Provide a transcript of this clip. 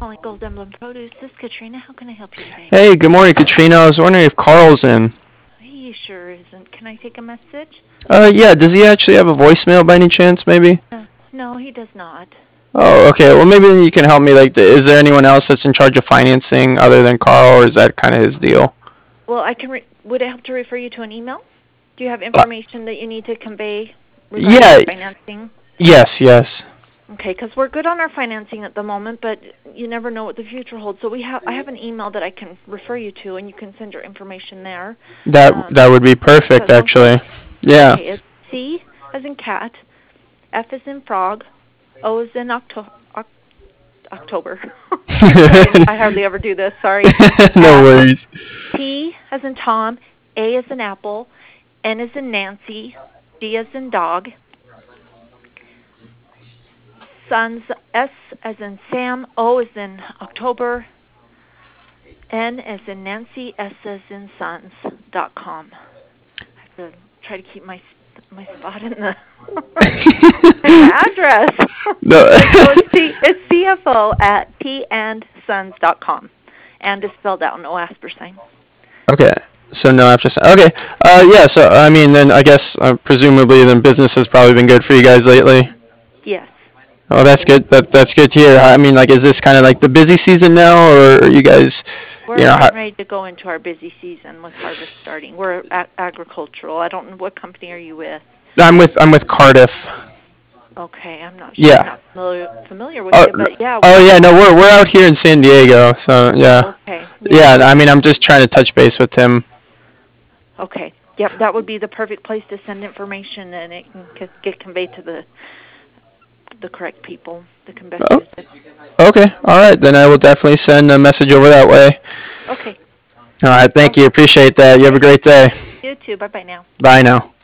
calling Gold Emblem Produce. This is Katrina. How can I help you today? Hey, good morning, Katrina. I was wondering if Carl's in. He sure isn't. Can I take a message? Yeah, does he actually have a voicemail by any chance, maybe? No, he does not. Oh, okay. Well, maybe you can help me. Like, is there anyone else that's in charge of financing other than Carl, or is that kind of his deal? Well, would it help to refer you to an email? Do you have information that you need to convey regarding financing? Yes. Okay, because we're good on our financing at the moment, but you never know what the future holds. So I have an email that I can refer you to, and you can send your information there. That would be perfect, actually. Yeah. Okay, it's C as in cat, F as in frog, O as in October. I hardly ever do this, sorry. No worries. T as in Tom, A as in apple, N as in Nancy, D as in dog, Sons, S as in Sam, O as in October, N as in Nancy, S as in sons.com. I have to try to keep my spot in the address. No. So it's CFO at pandsons.com. And is spelled out, no aspersign. Okay. So no after. Okay. Yeah. So I mean, then I guess presumably then business has probably been good for you guys lately. Yes. Oh, that's good. That's good to hear. I mean, like, is this kind of like the busy season now, or are you guys? We're getting ready to go into our busy season with harvest starting. We're agricultural. I don't know, what company are you with? I'm with Cardiff. Okay, I'm not sure. Yeah. I'm not familiar with it, but yeah. Oh yeah, no, we're out here in San Diego, so yeah. Okay. Yeah, I mean, I'm just trying to touch base with him. Okay. Yep, that would be the perfect place to send information, and it can get conveyed to the correct people that can best use it. Okay, all right, then I will definitely send a message over that way. Okay. All right, thank you, appreciate that. You have a great day. You too. Bye-bye now. Bye now.